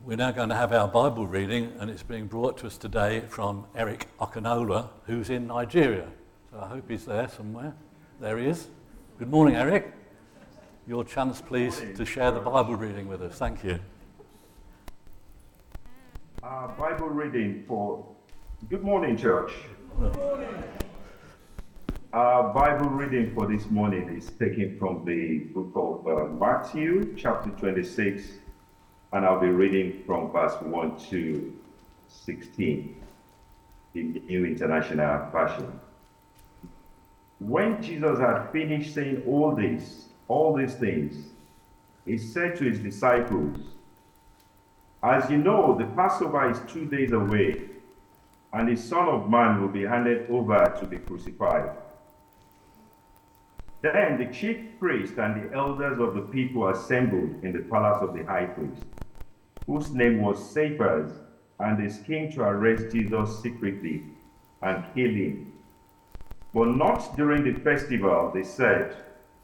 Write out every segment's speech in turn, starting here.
We're now going to have our Bible reading, and it's being brought to us today from Eric Okanola, who's in Nigeria. So I hope he's there somewhere. There he is. Good morning, Eric. Your chance, please, to share the Bible reading with us. Thank you. Bible reading for... Good morning, church. Good morning. Bible reading for this morning is taken from the book of Matthew, chapter 26, and I'll be reading from verse 1 to 16 in the New International Version. When Jesus had finished saying all these things, he said to his disciples, "As you know, the Passover is 2 days away, and the Son of Man will be handed over to be crucified." Then the chief priest and the elders of the people assembled in the palace of the high priest, whose name was Caiaphas, and they came to arrest Jesus secretly and kill him. But not during the festival, they said,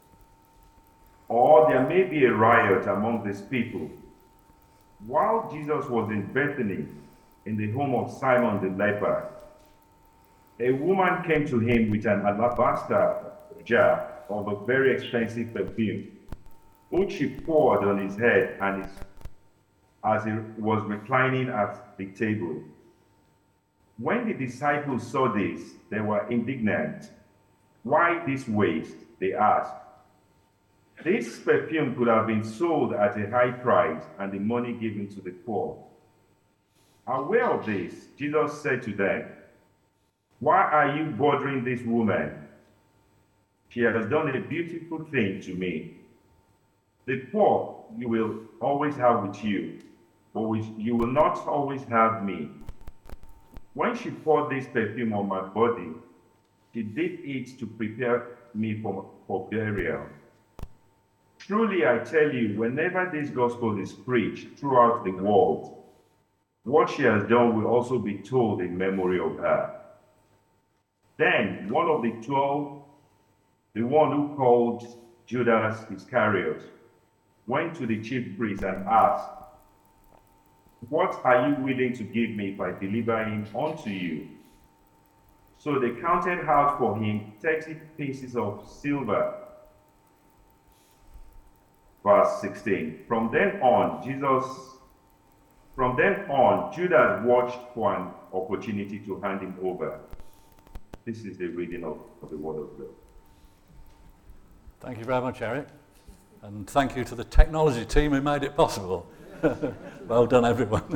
or there may be a riot among these people. While Jesus was in Bethany, in the home of Simon the leper, a woman came to him with an alabaster jar of a very expensive perfume, which she poured on his head and as he was reclining at the table. When the disciples saw this, they were indignant. "Why this waste?" they asked. "This perfume could have been sold at a high price and the money given to the poor." Aware of this, Jesus said to them, "Why are you bothering this woman? She has done a beautiful thing to me. The poor you will always have with you, but you will not always have me. When she poured this perfume on my body, she did it to prepare me for burial. Truly, I tell you, whenever this gospel is preached throughout the world, what she has done will also be told in memory of her." Then one of the 12, the one who called Judas Iscariot, went to the chief priest and asked, "What are you willing to give me if I deliver him unto you?" So they counted out for him 30 pieces of silver. Verse 16. From then on, Judas watched for an opportunity to hand him over. This is the reading of the word of God. Thank you very much, Eric. And thank you to the technology team who made it possible. Well done, everyone.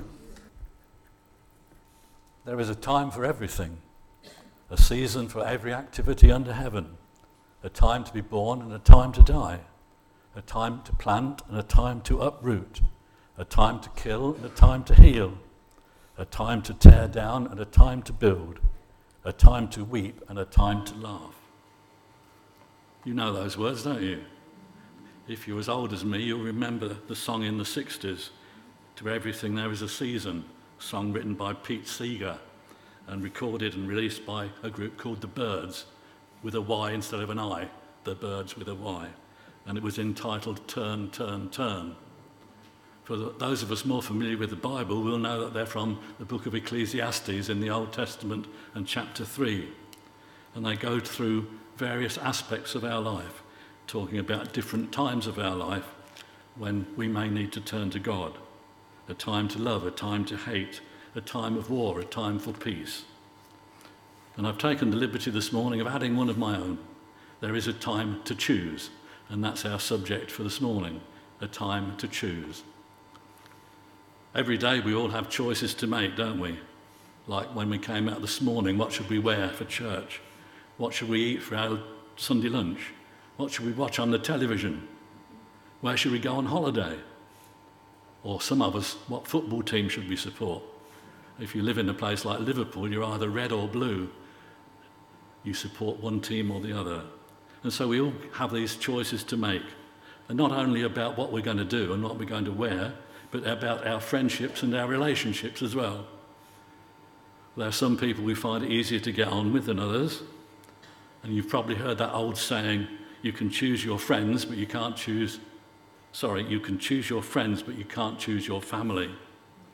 There is a time for everything, a season for every activity under heaven, a time to be born and a time to die, a time to plant and a time to uproot, a time to kill and a time to heal, a time to tear down and a time to build, a time to weep and a time to laugh. You know those words, don't you? If you're as old as me, you'll remember the song in the 60s, "To Everything There Is a Season," a song written by Pete Seeger and recorded and released by a group called The Byrds, with a Y instead of an I, The Byrds with a Y. And it was entitled "Turn, Turn, Turn." For those of us more familiar with the Bible, we'll know that they're from the book of Ecclesiastes in the Old Testament and chapter 3. And they go through various aspects of our life, talking about different times of our life when we may need to turn to God. A time to love, a time to hate, a time of war, a time for peace. And I've taken the liberty this morning of adding one of my own. There is a time to choose, and that's our subject for this morning, a time to choose. Every day we all have choices to make, don't we? Like when we came out this morning, what should we wear for church? What should we eat for our Sunday lunch? What should we watch on the television? Where should we go on holiday? Or some of us, what football team should we support? If you live in a place like Liverpool, you're either red or blue. You support one team or the other. And so we all have these choices to make. And not only about what we're going to do and what we're going to wear, but about our friendships and our relationships as well. There are some people we find it easier to get on with than others. And you've probably heard that old saying, you can choose your friends, but you can choose your friends, but you can't choose your family.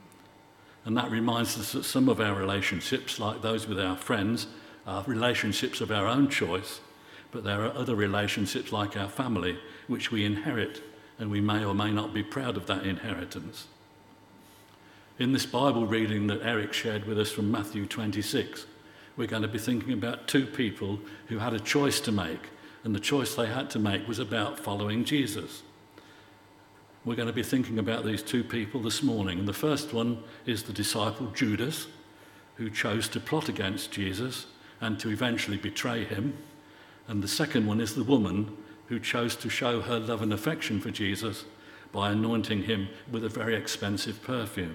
And that reminds us that some of our relationships, like those with our friends, are relationships of our own choice, but there are other relationships like our family, which we inherit, and we may or may not be proud of that inheritance. In this Bible reading that Eric shared with us from Matthew 26, we're going to be thinking about two people who had a choice to make, and the choice they had to make was about following Jesus. We're going to be thinking about these two people this morning, and the first one is the disciple Judas, who chose to plot against Jesus and to eventually betray him. And the second one is the woman who chose to show her love and affection for Jesus by anointing him with a very expensive perfume.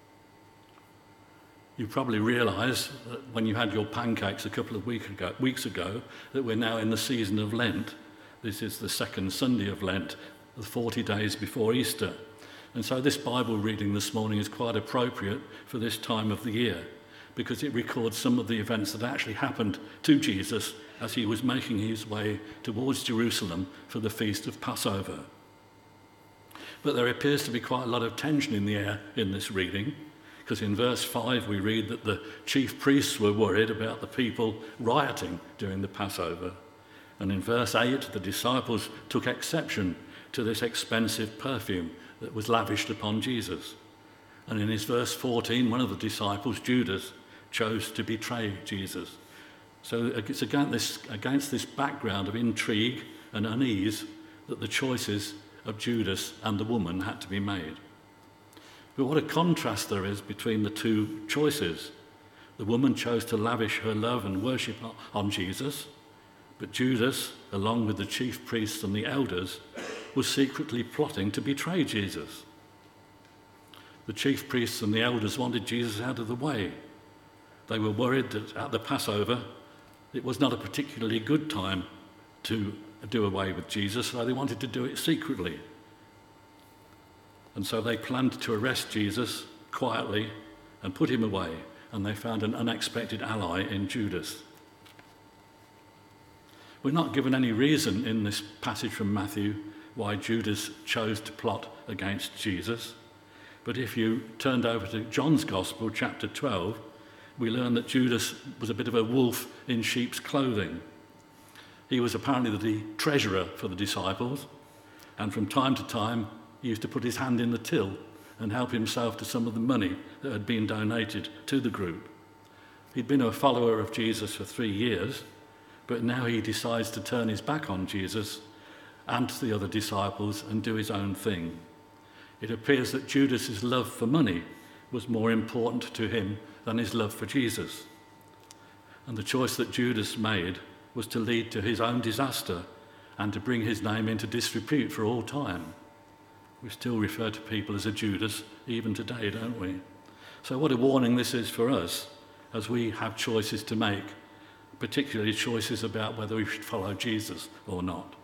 You probably realise that when you had your pancakes a couple of weeks ago that we're now in the season of Lent. This is the second Sunday of Lent, the 40 days before Easter. And so this Bible reading this morning is quite appropriate for this time of the year, because it records some of the events that actually happened to Jesus as he was making his way towards Jerusalem for the feast of Passover. But there appears to be quite a lot of tension in the air in this reading, because in verse 5 we read that the chief priests were worried about the people rioting during the Passover. And in verse 8 the disciples took exception to this expensive perfume that was lavished upon Jesus. And in his verse 14, one of the disciples, Judas, chose to betray Jesus. So it's against this background of intrigue and unease that the choices of Judas and the woman had to be made. But what a contrast there is between the two choices. The woman chose to lavish her love and worship on Jesus, but Judas, along with the chief priests and the elders, was secretly plotting to betray Jesus. The chief priests and the elders wanted Jesus out of the way. They were worried that at the Passover it was not a particularly good time to do away with Jesus, so they wanted to do it secretly. And so they planned to arrest Jesus quietly and put him away, and they found an unexpected ally in Judas. We're not given any reason in this passage from Matthew why Judas chose to plot against Jesus. But if you turned over to John's Gospel, chapter 12, we learn that Judas was a bit of a wolf in sheep's clothing. He was apparently the treasurer for the disciples, and from time to time he used to put his hand in the till and help himself to some of the money that had been donated to the group. He'd been a follower of Jesus for 3 years, but now he decides to turn his back on Jesus and the other disciples and do his own thing. It appears that Judas's love for money was more important to him than his love for Jesus. And the choice that Judas made was to lead to his own disaster and to bring his name into disrepute for all time. We still refer to people as a Judas even today, don't we? So what a warning this is for us as we have choices to make, particularly choices about whether we should follow Jesus or not.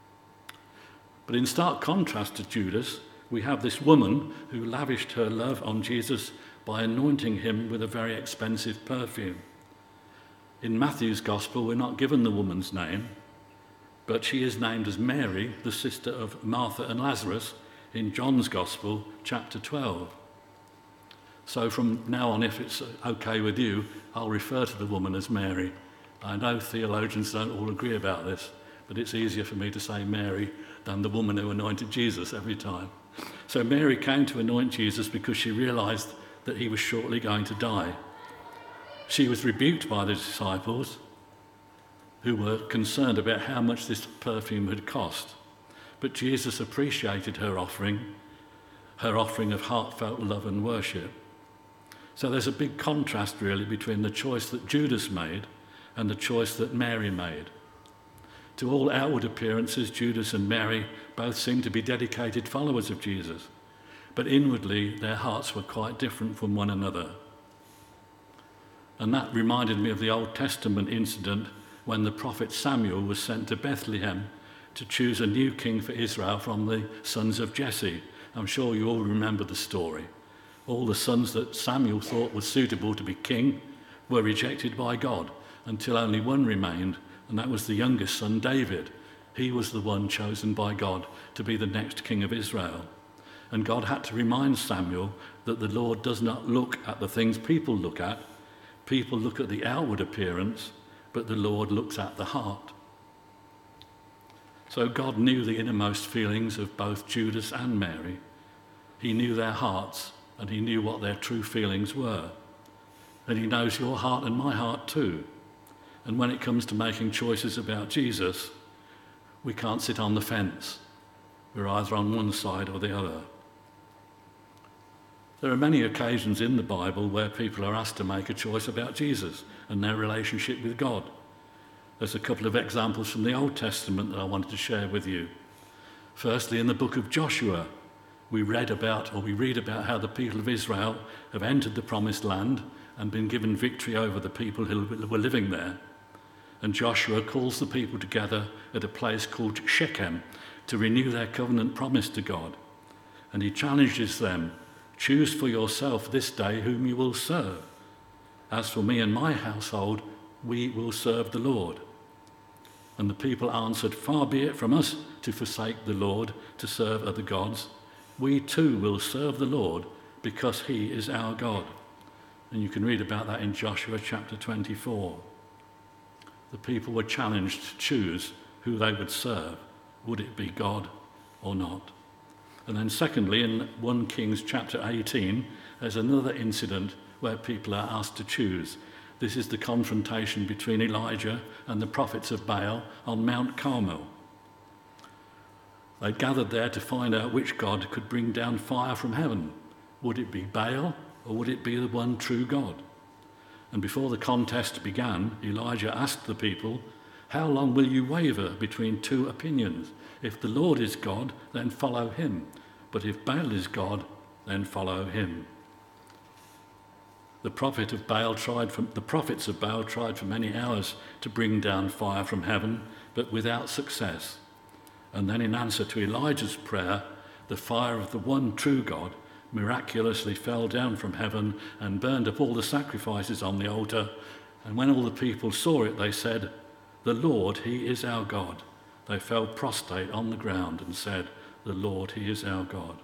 But in stark contrast to Judas, we have this woman who lavished her love on Jesus by anointing him with a very expensive perfume. In Matthew's Gospel, we're not given the woman's name, but she is named as Mary, the sister of Martha and Lazarus, in John's Gospel, chapter 12. So from now on, if it's okay with you, I'll refer to the woman as Mary. I know theologians don't all agree about this, but it's easier for me to say Mary than the woman who anointed Jesus every time. So Mary came to anoint Jesus because she realised that he was shortly going to die. She was rebuked by the disciples, who were concerned about how much this perfume had cost. But Jesus appreciated her offering of heartfelt love and worship. So there's a big contrast really between the choice that Judas made and the choice that Mary made. To all outward appearances, Judas and Mary both seemed to be dedicated followers of Jesus, but inwardly their hearts were quite different from one another. And that reminded me of the Old Testament incident when the prophet Samuel was sent to Bethlehem to choose a new king for Israel from the sons of Jesse. I'm sure you all remember the story. All the sons that Samuel thought was suitable to be king were rejected by God until only one remained, and that was the youngest son, David. He was the one chosen by God to be the next king of Israel. And God had to remind Samuel that the Lord does not look at the things people look at. People look at the outward appearance, but the Lord looks at the heart. So God knew the innermost feelings of both Judas and Mary. He knew their hearts, and he knew what their true feelings were. And he knows your heart and my heart too. And when it comes to making choices about Jesus, we can't sit on the fence. We're either on one side or the other. There are many occasions in the Bible where people are asked to make a choice about Jesus and their relationship with God. There's a couple of examples from the Old Testament that I wanted to share with you. Firstly, in the book of Joshua, we read about how the people of Israel have entered the promised land and been given victory over the people who were living there. And Joshua calls the people together at a place called Shechem to renew their covenant promise to God. And he challenges them, "Choose for yourself this day whom you will serve. As for me and my household, we will serve the Lord." And the people answered, "Far be it from us to forsake the Lord to serve other gods. We too will serve the Lord because he is our God." And you can read about that in Joshua chapter 24. The people were challenged to choose who they would serve. Would it be God or not? And then secondly, in 1 Kings chapter 18, there's another incident where people are asked to choose. This is the confrontation between Elijah and the prophets of Baal on Mount Carmel. They gathered there to find out which God could bring down fire from heaven. Would it be Baal or would it be the one true God? And before the contest began, Elijah asked the people, "How long will you waver between two opinions? If the Lord is God, then follow him. But if Baal is God, then follow him." The prophets of Baal tried for many hours to bring down fire from heaven, but without success. And then in answer to Elijah's prayer, the fire of the one true God miraculously fell down from heaven and burned up all the sacrifices on the altar. And when all the people saw it, they said, "The Lord, he is our God." They fell prostrate on the ground and said, "The Lord, he is our God."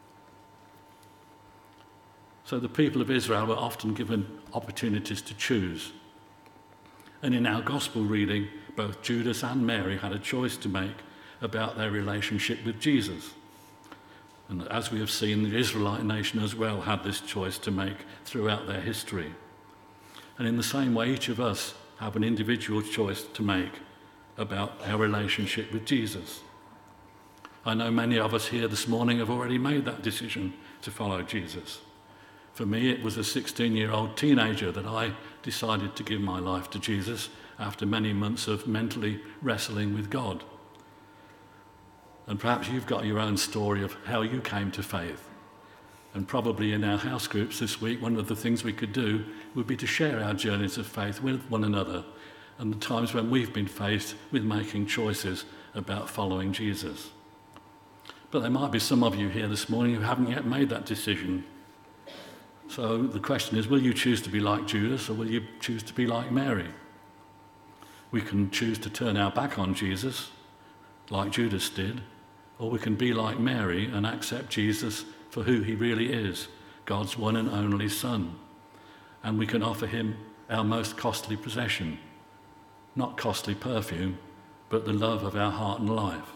So the people of Israel were often given opportunities to choose. And in our gospel reading, both Judas and Mary had a choice to make about their relationship with Jesus. And as we have seen, the Israelite nation as well had this choice to make throughout their history. And in the same way, each of us have an individual choice to make about our relationship with Jesus. I know many of us here this morning have already made that decision to follow Jesus. For me, it was a 16-year-old teenager that I decided to give my life to Jesus after many months of mentally wrestling with God. And perhaps you've got your own story of how you came to faith. And probably in our house groups this week, one of the things we could do would be to share our journeys of faith with one another and the times when we've been faced with making choices about following Jesus. But there might be some of you here this morning who haven't yet made that decision. So the question is, will you choose to be like Judas or will you choose to be like Mary? We can choose to turn our back on Jesus, like Judas did, or we can be like Mary and accept Jesus for who he really is, God's one and only Son. And we can offer him our most costly possession, not costly perfume, but the love of our heart and life.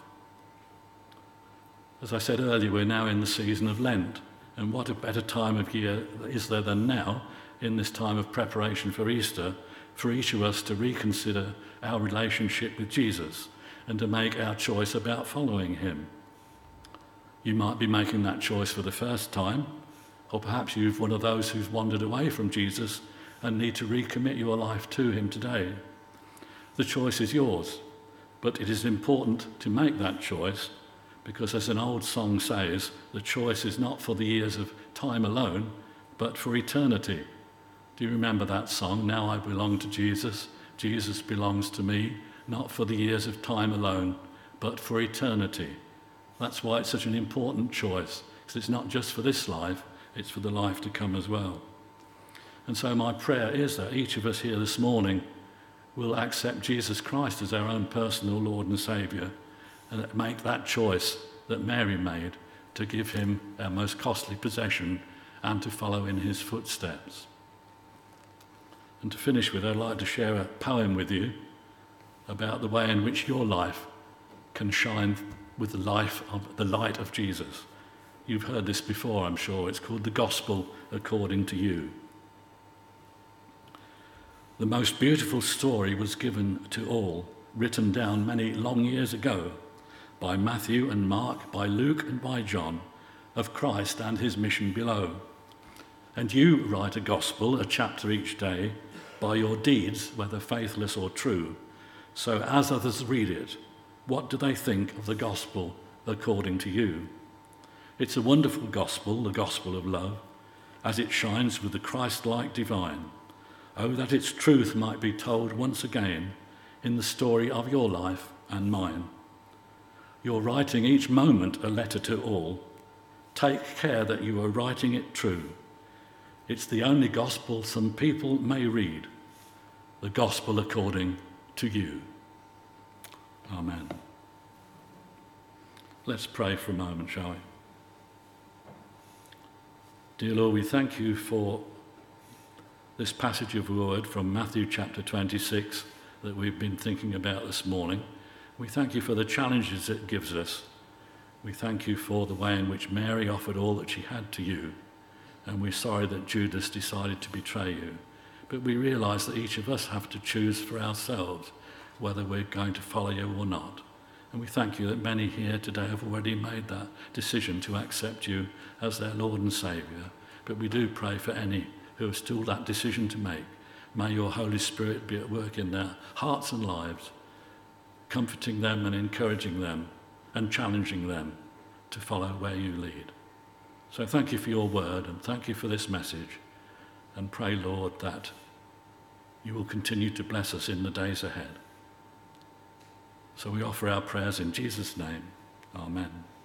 As I said earlier, we're now in the season of Lent, and what a better time of year is there than now, in this time of preparation for Easter, for each of us to reconsider our relationship with Jesus and to make our choice about following him. You might be making that choice for the first time, or perhaps you're one of those who's wandered away from Jesus and need to recommit your life to him today. The choice is yours, but it is important to make that choice because, as an old song says, the choice is not for the years of time alone, but for eternity. Do you remember that song, "Now I belong to Jesus, Jesus belongs to me, not for the years of time alone, but for eternity"? That's why it's such an important choice, because it's not just for this life, it's for the life to come as well. And so my prayer is that each of us here this morning will accept Jesus Christ as our own personal Lord and Saviour, and make that choice that Mary made to give him our most costly possession and to follow in his footsteps. And to finish with, I'd like to share a poem with you about the way in which your life can shine with the light of Jesus. You've heard this before, I'm sure. It's called The Gospel According to You. The most beautiful story was given to all, written down many long years ago by Matthew and Mark, by Luke and by John, of Christ and his mission below. And you write a gospel, a chapter each day, by your deeds, whether faithless or true. So as others read it, what do they think of the gospel according to you? It's a wonderful gospel, the gospel of love, as it shines with the Christ-like divine. Oh, that its truth might be told once again in the story of your life and mine. You're writing each moment a letter to all. Take care that you are writing it true. It's the only gospel some people may read, the gospel according to you. Amen. Let's pray for a moment, shall we? Dear Lord, we thank you for this passage of word from Matthew chapter 26 that we've been thinking about this morning. We thank you for the challenges it gives us. We thank you for the way in which Mary offered all that she had to you. And we're sorry that Judas decided to betray you. But we realise that each of us have to choose for ourselves whether we're going to follow you or not. And we thank you that many here today have already made that decision to accept you as their Lord and Saviour. But we do pray for any who have still that decision to make. May your Holy Spirit be at work in their hearts and lives, comforting them and encouraging them and challenging them to follow where you lead. So thank you for your word and thank you for this message. And pray, Lord, that you will continue to bless us in the days ahead. So we offer our prayers in Jesus' name. Amen.